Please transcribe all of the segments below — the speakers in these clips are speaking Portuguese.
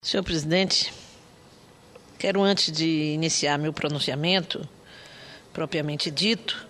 Senhor presidente, quero, antes de iniciar meu pronunciamento, propriamente dito,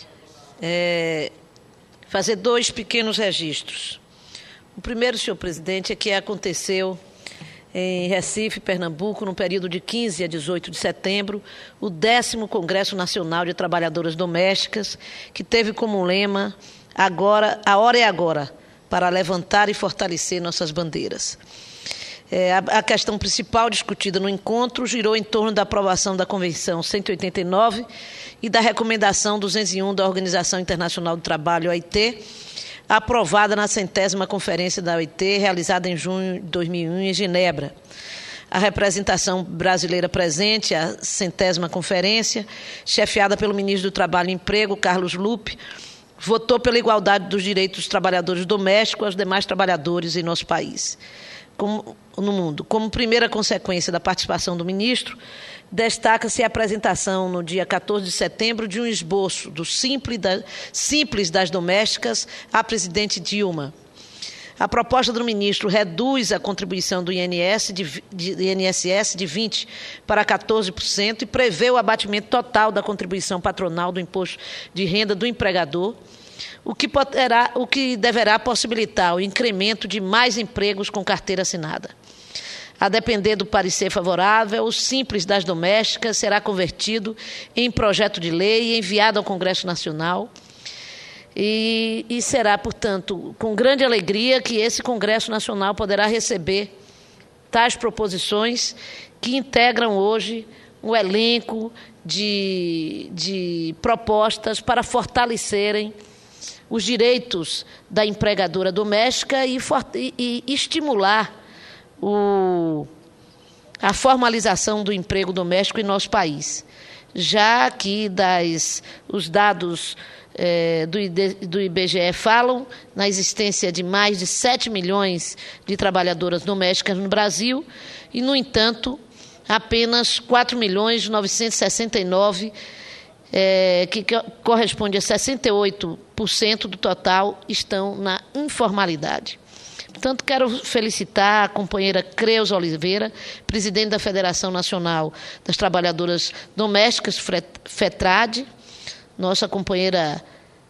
fazer dois pequenos registros. O primeiro, senhor presidente, é que aconteceu em Recife, Pernambuco, no período de 15 a 18 de setembro, o 10º Congresso Nacional de Trabalhadoras Domésticas, que teve como lema "Agora, a hora é agora", para levantar e fortalecer nossas bandeiras. A questão principal discutida no encontro girou em torno da aprovação da Convenção 189 e da Recomendação 201 da Organização Internacional do Trabalho, OIT, aprovada na 100ª Conferência da OIT, realizada em junho de 2001 em Genebra. A representação brasileira presente, a 100ª Conferência, chefiada pelo ministro do Trabalho e Emprego, Carlos Lupe, votou pela igualdade dos direitos dos trabalhadores domésticos aos demais trabalhadores em nosso país. No mundo. Como primeira consequência da participação do ministro, destaca-se a apresentação, no dia 14 de setembro, de um esboço do Simples das Domésticas à presidente Dilma. A proposta do ministro reduz a contribuição do INSS de 20% para 14% e prevê o abatimento total da contribuição patronal do imposto de renda do empregador, o que deverá possibilitar o incremento de mais empregos com carteira assinada. A depender do parecer favorável, o Simples das Domésticas será convertido em projeto de lei e enviado ao Congresso Nacional. E será, portanto, com grande alegria que esse Congresso Nacional poderá receber tais proposições que integram hoje um elenco de propostas para fortalecerem os direitos da empregadora doméstica e estimular a formalização do emprego doméstico em nosso país, já que os dados do IBGE falam na existência de mais de 7 milhões de trabalhadoras domésticas no Brasil e, no entanto, apenas 4.969.000, que corresponde a 68% do total, estão na informalidade. Portanto, quero felicitar a companheira Creuza Oliveira, presidente da Federação Nacional das Trabalhadoras Domésticas, FETRAD, nossa companheira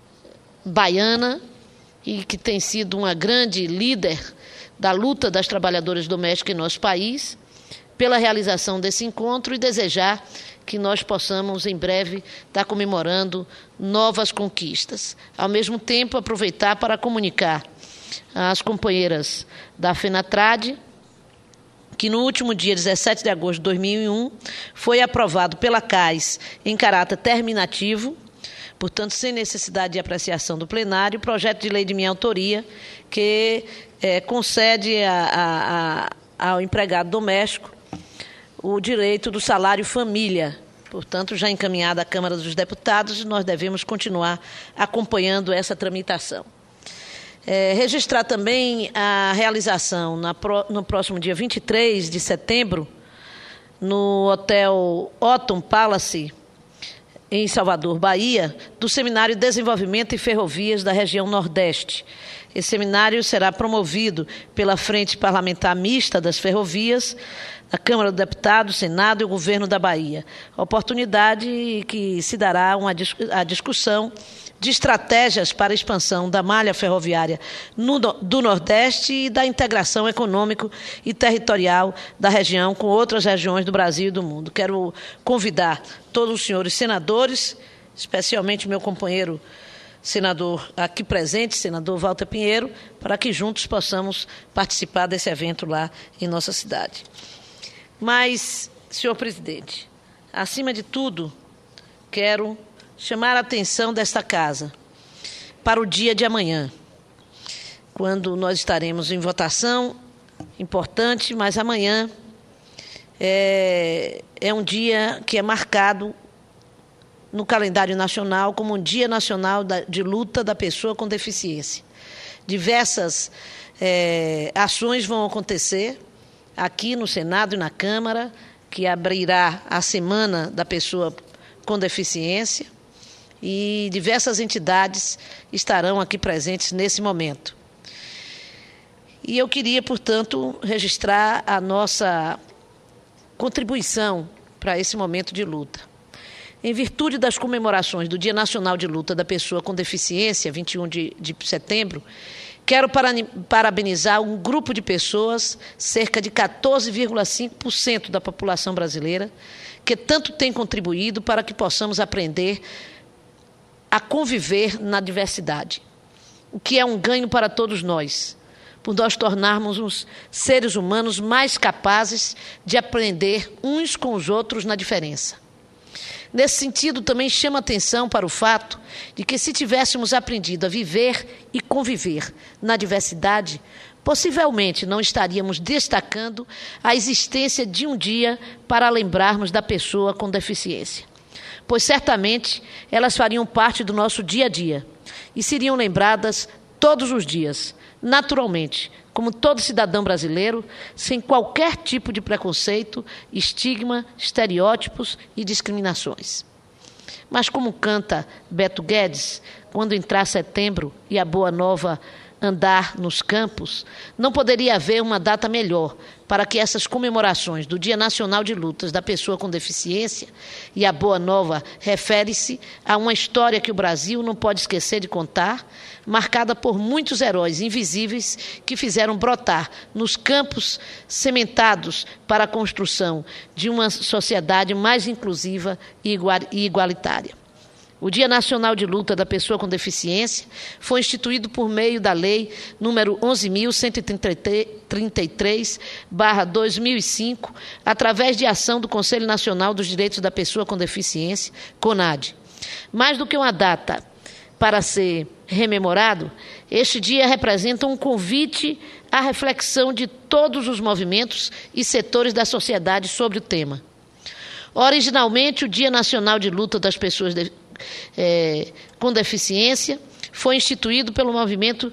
baiana, e que tem sido uma grande líder da luta das trabalhadoras domésticas em nosso país, pela realização desse encontro, e desejar que nós possamos, em breve, estar comemorando novas conquistas. Ao mesmo tempo, aproveitar para comunicar às companheiras da FENATRAD que no último dia 17 de agosto de 2001 foi aprovado pela CAS em caráter terminativo, portanto, sem necessidade de apreciação do plenário, o projeto de lei de minha autoria que concede ao empregado doméstico o direito do salário família. Portanto, já encaminhada à Câmara dos Deputados, nós devemos continuar acompanhando essa tramitação. Registrar também a realização, no próximo dia 23 de setembro, no Hotel Otton Palace, em Salvador, Bahia, do Seminário de Desenvolvimento e Ferrovias da região Nordeste. Esse seminário será promovido pela Frente Parlamentar Mista das Ferrovias, da Câmara dos Deputados, Senado e o Governo da Bahia. Oportunidade que se dará a discussão de estratégias para a expansão da malha ferroviária do Nordeste e da integração econômico e territorial da região com outras regiões do Brasil e do mundo. Quero convidar todos os senhores senadores, especialmente meu companheiro senador aqui presente, senador Walter Pinheiro, para que juntos possamos participar desse evento lá em nossa cidade. Mas, senhor presidente, acima de tudo, quero chamar a atenção desta casa para o dia de amanhã, quando nós estaremos em votação importante, mas amanhã é um dia que é marcado no calendário nacional como um Dia Nacional de Luta da Pessoa com Deficiência. Diversas ações vão acontecer aqui no Senado e na Câmara, que abrirá a Semana da Pessoa com Deficiência, e diversas entidades estarão aqui presentes nesse momento. E eu queria, portanto, registrar a nossa contribuição para esse momento de luta. Em virtude das comemorações do Dia Nacional de Luta da Pessoa com Deficiência, 21 de setembro, quero parabenizar um grupo de pessoas, cerca de 14,5% da população brasileira, que tanto tem contribuído para que possamos aprender a conviver na diversidade, o que é um ganho para todos nós, por nós tornarmos os seres humanos mais capazes de aprender uns com os outros na diferença. Nesse sentido, também chama atenção para o fato de que, se tivéssemos aprendido a viver e conviver na diversidade, possivelmente não estaríamos destacando a existência de um dia para lembrarmos da pessoa com deficiência, pois certamente elas fariam parte do nosso dia a dia e seriam lembradas todos os dias, naturalmente, como todo cidadão brasileiro, sem qualquer tipo de preconceito, estigma, estereótipos e discriminações. Mas, como canta Beto Guedes, quando entrar setembro e a boa nova andar nos campos, não poderia haver uma data melhor para que essas comemorações do Dia Nacional de Lutas da Pessoa com Deficiência, e a Boa Nova refere-se a uma história que o Brasil não pode esquecer de contar, marcada por muitos heróis invisíveis que fizeram brotar nos campos cimentados para a construção de uma sociedade mais inclusiva e igualitária. O Dia Nacional de Luta da Pessoa com Deficiência foi instituído por meio da Lei número 11.133/2005, através de ação do Conselho Nacional dos Direitos da Pessoa com Deficiência, CONADE. Mais do que uma data para ser rememorado, este dia representa um convite à reflexão de todos os movimentos e setores da sociedade sobre o tema. Originalmente, o Dia Nacional de Luta das Pessoas com Deficiência foi instituído pelo Movimento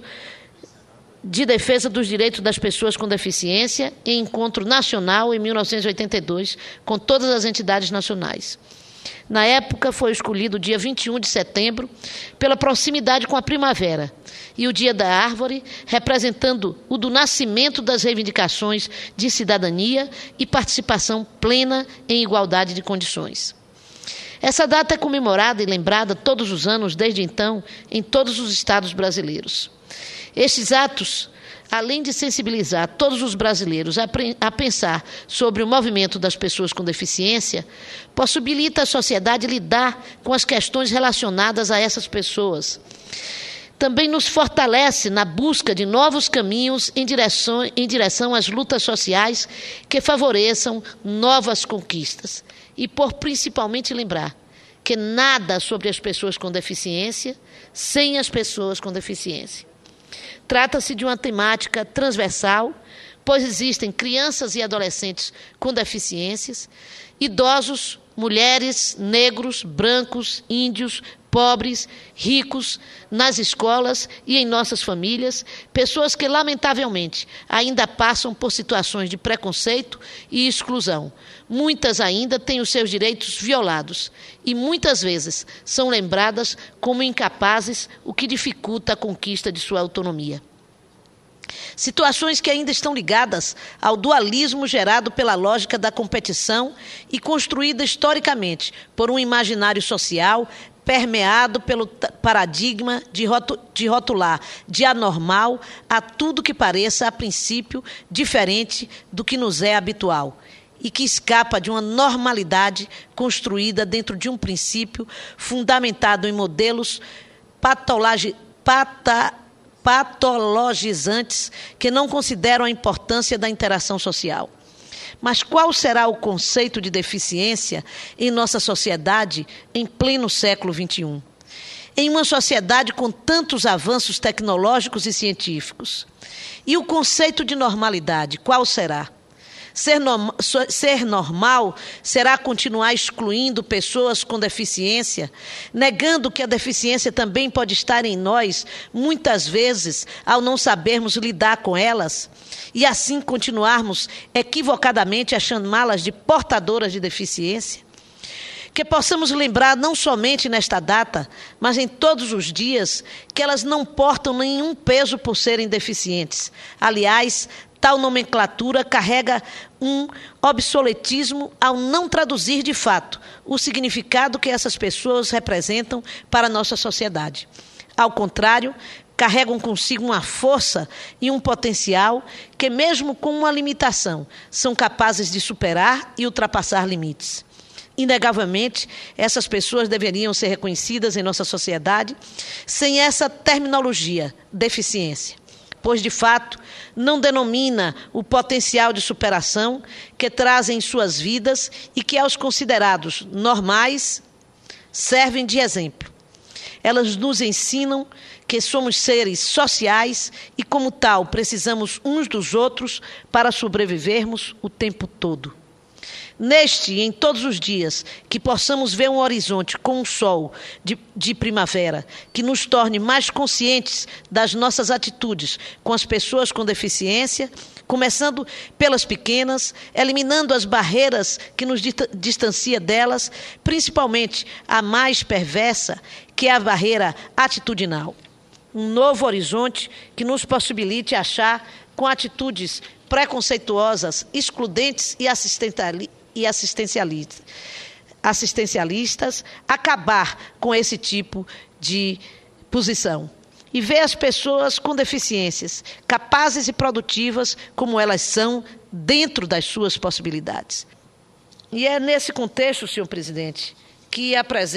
de Defesa dos Direitos das Pessoas com Deficiência em encontro nacional em 1982, com todas as entidades nacionais. Na época, foi escolhido o dia 21 de setembro pela proximidade com a primavera e o Dia da Árvore, representando o do nascimento das reivindicações de cidadania e participação plena em igualdade de condições. Essa data é comemorada e lembrada todos os anos, desde então, em todos os estados brasileiros. Estes atos, além de sensibilizar todos os brasileiros a pensar sobre o movimento das pessoas com deficiência, possibilita à sociedade lidar com as questões relacionadas a essas pessoas. Também nos fortalece na busca de novos caminhos em direção às lutas sociais que favoreçam novas conquistas. E por principalmente lembrar que nada sobre as pessoas com deficiência sem as pessoas com deficiência. Trata-se de uma temática transversal, pois existem crianças e adolescentes com deficiências, idosos, mulheres, negros, brancos, índios, pobres, ricos, nas escolas e em nossas famílias, pessoas que, lamentavelmente, ainda passam por situações de preconceito e exclusão. Muitas ainda têm os seus direitos violados e, muitas vezes, são lembradas como incapazes, o que dificulta a conquista de sua autonomia. Situações que ainda estão ligadas ao dualismo gerado pela lógica da competição e construída historicamente por um imaginário social permeado pelo paradigma de rotular de anormal a tudo que pareça, a princípio, diferente do que nos é habitual e que escapa de uma normalidade construída dentro de um princípio fundamentado em modelos patologizantes que não consideram a importância da interação social. Mas qual será o conceito de deficiência em nossa sociedade em pleno século XXI? Em uma sociedade com tantos avanços tecnológicos e científicos. E o conceito de normalidade, qual será? Ser normal será continuar excluindo pessoas com deficiência, negando que a deficiência também pode estar em nós, muitas vezes, ao não sabermos lidar com elas, e assim continuarmos equivocadamente a chamá-las de portadoras de deficiência? que possamos lembrar, não somente nesta data, mas em todos os dias, que elas não portam nenhum peso por serem deficientes. Aliás, tal nomenclatura carrega um obsoletismo ao não traduzir de fato o significado que essas pessoas representam para a nossa sociedade. Ao contrário, carregam consigo uma força e um potencial que, mesmo com uma limitação, são capazes de superar e ultrapassar limites. Inegavelmente, essas pessoas deveriam ser reconhecidas em nossa sociedade sem essa terminologia, deficiência, pois, de fato, não denomina o potencial de superação que trazem em suas vidas e que, aos considerados normais, servem de exemplo. Elas nos ensinam que somos seres sociais e, como tal, precisamos uns dos outros para sobrevivermos o tempo todo. Neste e em todos os dias, que possamos ver um horizonte com um sol de primavera, que nos torne mais conscientes das nossas atitudes com as pessoas com deficiência, começando pelas pequenas, eliminando as barreiras que nos distanciam delas, principalmente a mais perversa, que é a barreira atitudinal. Um novo horizonte que nos possibilite achar com atitudes preconceituosas, excludentes e assistencialistas, acabar com esse tipo de posição. E ver as pessoas com deficiências, capazes e produtivas como elas são, dentro das suas possibilidades. E é nesse contexto, senhor presidente, que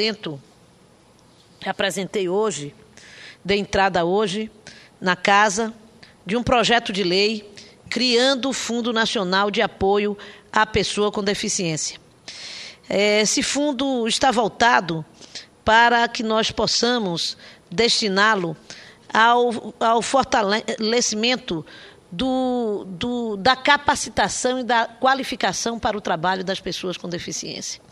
apresentei hoje, dei entrada hoje, na casa, de um projeto de lei criando o Fundo Nacional de Apoio à Pessoa com Deficiência. Esse fundo está voltado para que nós possamos destiná-lo ao fortalecimento da capacitação e da qualificação para o trabalho das pessoas com deficiência.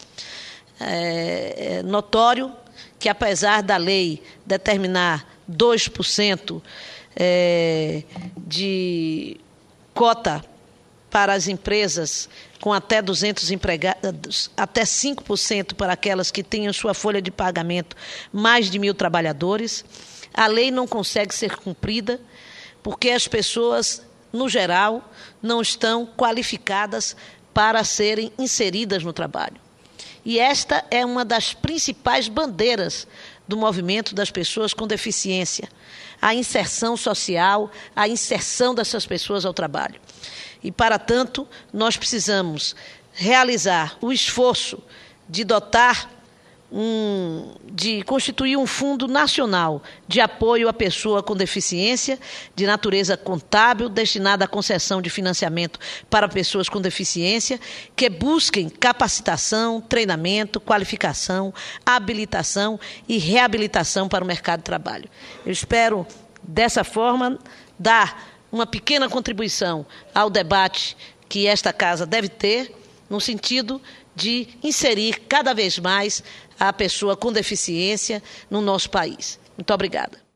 É notório que, apesar da lei determinar 2% de cota para as empresas com até 200 empregados, até 5% para aquelas que tenham sua folha de pagamento mais de 1.000 trabalhadores, a lei não consegue ser cumprida porque as pessoas, no geral, não estão qualificadas para serem inseridas no trabalho. E esta é uma das principais bandeiras do movimento das pessoas com deficiência, a inserção social, a inserção dessas pessoas ao trabalho. E, para tanto, nós precisamos realizar o esforço de de constituir um fundo nacional de apoio à pessoa com deficiência, de natureza contábil, destinado à concessão de financiamento para pessoas com deficiência, que busquem capacitação, treinamento, qualificação, habilitação e reabilitação para o mercado de trabalho. Eu espero, dessa forma, dar uma pequena contribuição ao debate que esta casa deve ter, no sentido de inserir cada vez mais a pessoa com deficiência no nosso país. Muito obrigada.